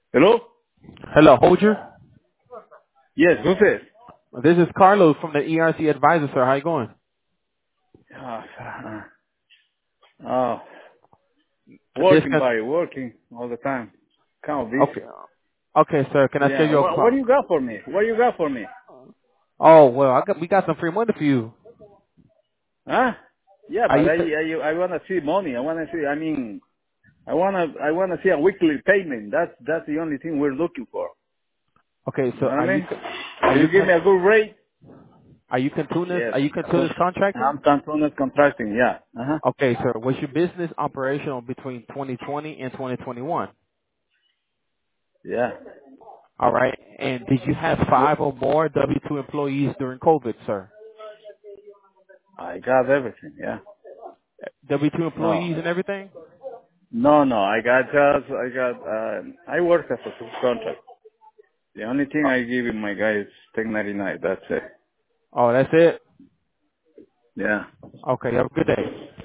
Hello? Hello, Holger. Yes, who's this? This is Carlos from the ERC Advisor, sir. How you going? Oh, This working, can, buddy, working all the time. Kind of busy. okay. Okay, sir. Can I Yeah. schedule a What do call? you got for me? What do you got for me? Oh, well, we got some free money for you. Huh? Yeah, Are but you, I wanna see money. I wanna see. I wanna see a weekly payment. That's the only thing we're looking for. okay, You so know what I mean? are If you, you give me a good rate, yes. Are you continuous contracting? I'm continuous contracting. Yeah. Uh huh. Okay, sir. Was your business operational between 2020 and 2021? Yeah. All right. And did you have 5 or more W-2 employees during COVID, sir? I got everything. Yeah. W-2 No. employees and everything? No. I work as a subcontract. The only thing Oh, I give in my guy is 1099. That's it. oh, that's it? Yeah. Okay, have a good day.